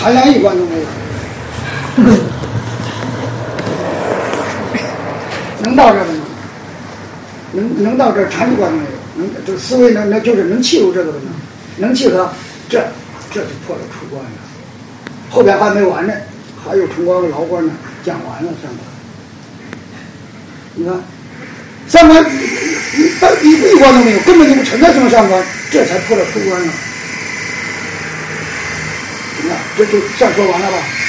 参量一关都没有，能到这儿的吗？能到这儿禅一关都没有，这思维那就是能契入这个的呢，能契合，这就破了出关了。后边还没完呢，还有冲关和牢关呢，讲完了三关。你看，三关一关都没有，根本就不存在什么三关，这才破了出关了。你看，这就算说完了吧。